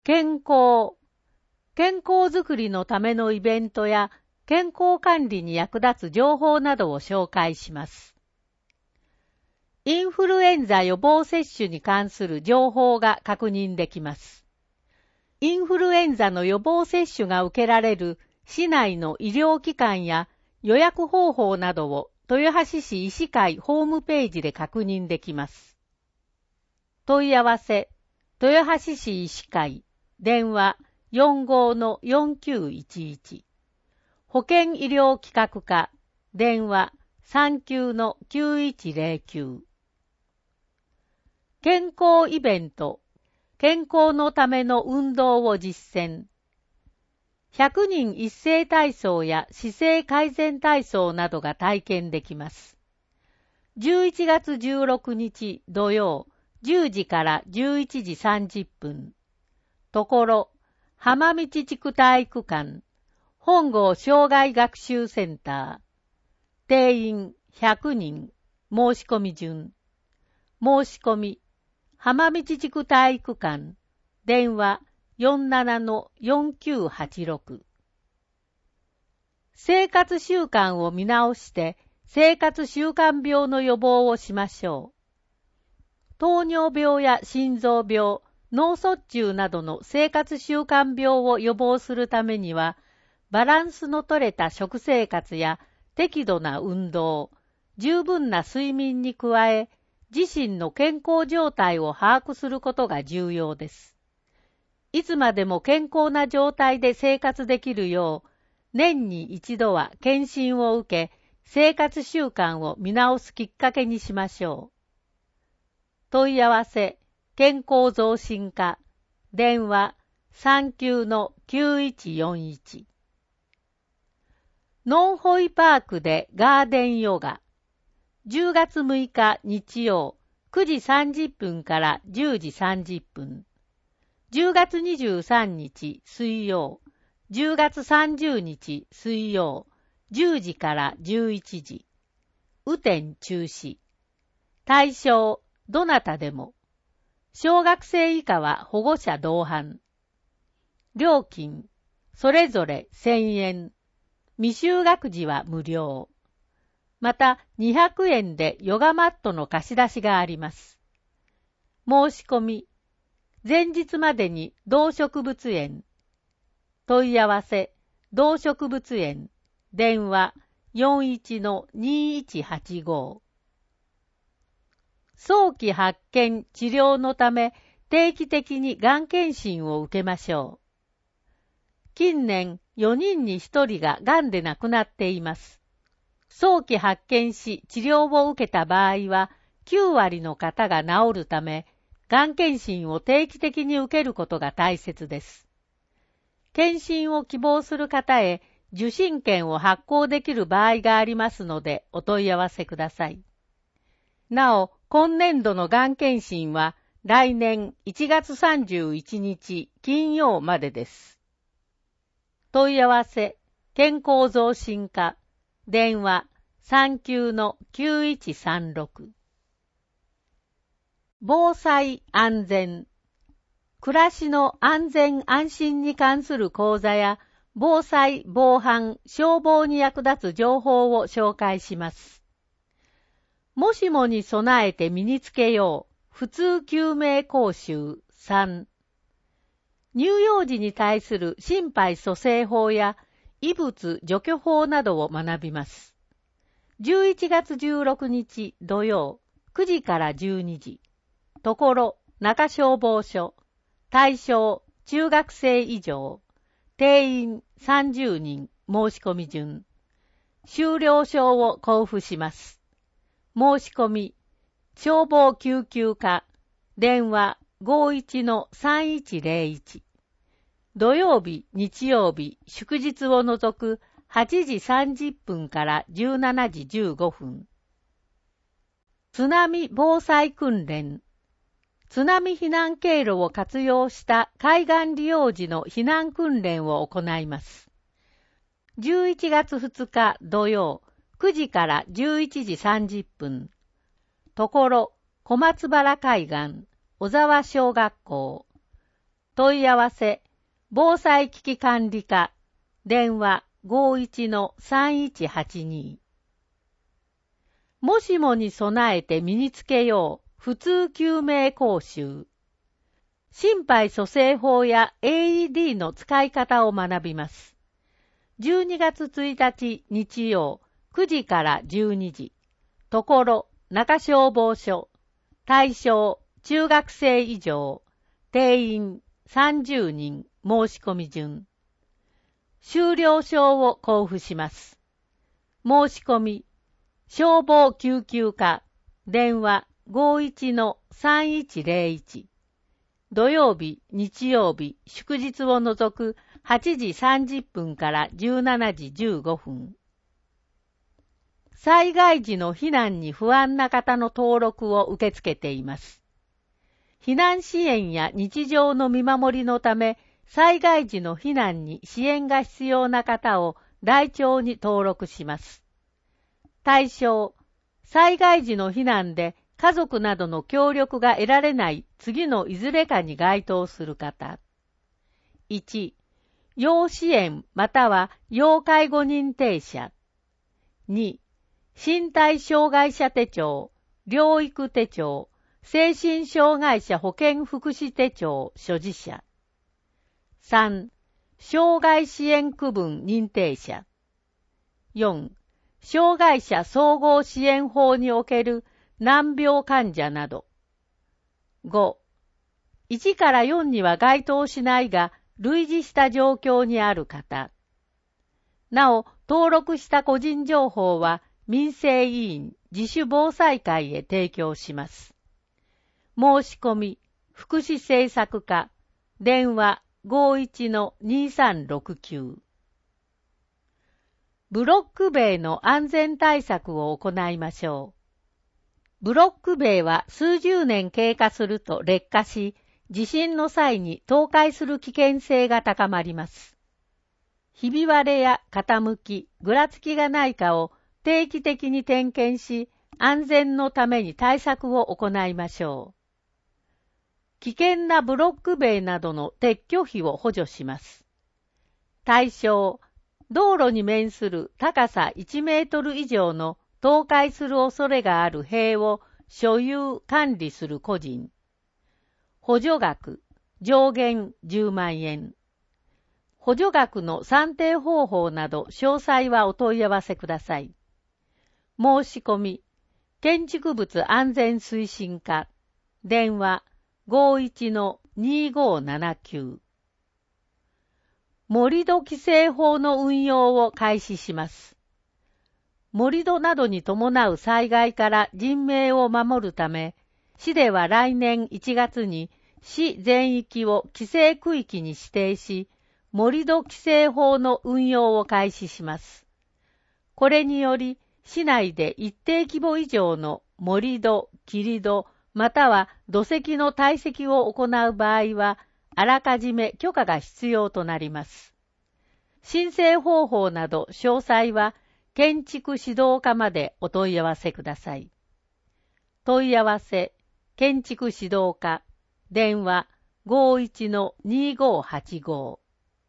健康づくりのためのイベントや健康管理に役立つ情報などを紹介します。インフルエンザ予防接種に関する情報が確認できます。インフルエンザの予防接種が受けられる市内の医療機関や予約方法などを豊橋市医師会ホームページで確認できます。問い合わせ、豊橋市医師会、電話45-4911。保健医療企画課、電話39-9109。健康イベント、健康のための運動を実践。100人一斉体操や姿勢改善体操などが体験できます。11月16日土曜、10時から11時30分。ところ、浜道地区体育館、本郷障害学習センター。定員100人、申し込み順。申し込み、浜道地区体育館、電話47-4986。生活習慣を見直して生活習慣病の予防をしましょう。糖尿病や心臓病、脳卒中などの生活習慣病を予防するためには、バランスの取れた食生活や適度な運動、十分な睡眠に加え、自身の健康状態を把握することが重要です。いつまでも健康な状態で生活できるよう、年に一度は検診を受け、生活習慣を見直すきっかけにしましょう。問い合わせ、健康増進課、電話39-9141。ノンホイパークでガーデンヨガ。10月6日日曜、9時30分から10時30分。10月23日水曜、10月30日水曜、10時から11時。雨天中止。対象、どなたでも。小学生以下は保護者同伴。料金、それぞれ1000円。未就学児は無料。また、200円でヨガマットの貸し出しがあります。申し込み、前日までに動植物園。問い合わせ、動植物園。電話41-2185。早期発見・治療のため定期的にがん検診を受けましょう。近年4人に1人ががんで亡くなっています。早期発見し治療を受けた場合は9割の方が治るため、がん検診を定期的に受けることが大切です。検診を希望する方へ受診券を発行できる場合がありますのでお問い合わせください。なお、今年度のがん検診は来年1月31日金曜までです。問い合わせ、健康増進課、電話39-9136。防災安全。暮らしの安全安心に関する講座や、防災、防犯、消防に役立つ情報を紹介します。もしもに備えて身につけよう。普通救命講習3。乳幼児に対する心肺蘇生法や異物除去法などを学びます。11月16日土曜、9時から12時。ところ、中消防署。対象、中学生以上。定員30人、申し込み順。終了証を交付します。申し込み、消防救急課、電話51-3101。土曜日、日曜日、祝日を除く8時30分から17時15分。津波防災訓練。津波避難経路を活用した海岸利用時の避難訓練を行います。11月2日土曜、9時から11時30分。ところ、小松原海岸、小沢小学校。 問い合わせ、防災危機管理課、電話 51-3182。もしもに備えて身につけよう、普通救命講習。心肺蘇生法や AED の使い方を学びます。12月1日日曜、9時から12時。ところ、中消防署。対象、中学生以上。定員、30人。申し込み順。終了証を交付します。申し込み、消防救急課。電話 51-3101。土曜日、日曜日、祝日を除く8時30分から17時15分。災害時の避難に不安な方の登録を受け付けています。避難支援や日常の見守りのため、災害時の避難に支援が必要な方を台帳に登録します。対象、災害時の避難で家族などの協力が得られない次のいずれかに該当する方。1、要支援または要介護認定者。2、身体障害者手帳、療育手帳、精神障害者保健福祉手帳所持者。3、障害支援区分認定者。4、障害者総合支援法における難病患者など。5、1から4には該当しないが、類似した状況にある方。なお、登録した個人情報は、民生委員自主防災会へ提供します。申し込み、福祉政策課、電話 51-2369。ブロック塀の安全対策を行いましょう。ブロック塀は数十年経過すると劣化し、地震の際に倒壊する危険性が高まります。ひび割れや傾き、ぐらつきがないかを定期的に点検し、安全のために対策を行いましょう。危険なブロック塀などの撤去費を補助します。対象、道路に面する高さ1メートル以上の倒壊する恐れがある塀を所有・管理する個人。補助額、上限10万円。補助額の算定方法など詳細はお問い合わせください。申し込み、建築物安全推進課、電話 51-2579。盛土規制法の運用を開始します。盛土などに伴う災害から人命を守るため、市では来年1月に市全域を規制区域に指定し、盛土規制法の運用を開始します。これにより、市内で一定規模以上の盛土、切土、または土石の堆積を行う場合は、あらかじめ許可が必要となります。申請方法など詳細は、建築指導課までお問い合わせください。問い合わせ、建築指導課、電話 51-2585。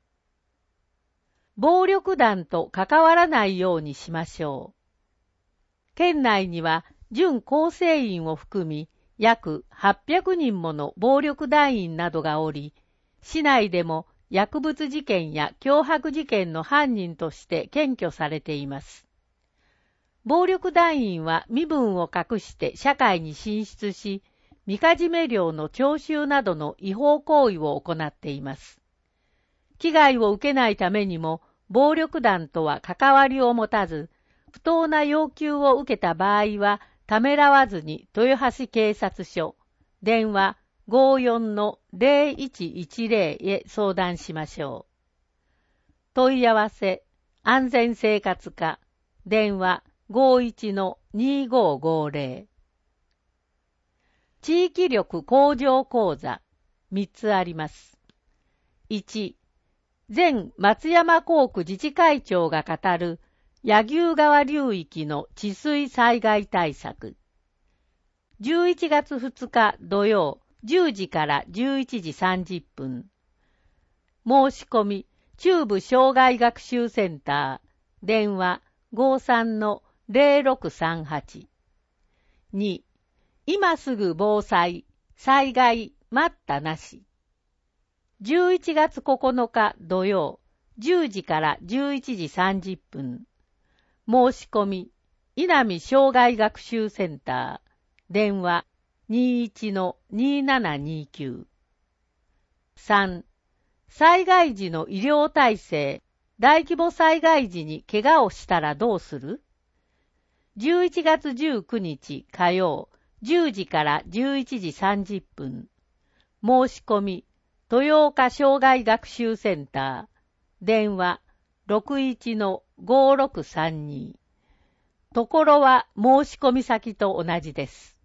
暴力団と関わらないようにしましょう。県内には準構成員を含み約800人もの暴力団員などがおり、市内でも薬物事件や脅迫事件の犯人として検挙されています。暴力団員は身分を隠して社会に進出し、みかじめ料の徴収などの違法行為を行っています。危害を受けないためにも、暴力団とは関わりを持たず、不当な要求を受けた場合は、ためらわずに豊橋警察署、電話 54-0110 へ相談しましょう。問い合わせ、安全生活課、電話 51-2550。地域力向上講座、3つあります。1、前松山工区自治会長が語る柳生川流域の治水災害対策。11月2日土曜10時から11時30分。 申し込み、中部障害学習センター、電話 53-0638。2、今すぐ防災、災害、待ったなし。11月9日土曜、10時から11時30分。申し込み、稲見障害学習センター、電話 21-2729。3、災害時の医療体制、大規模災害時に怪我をしたらどうする？ 11 月19日火曜、10時から11時30分。申し込み、豊岡障害学習センター、電話 61-5632。ところは申し込み先と同じです。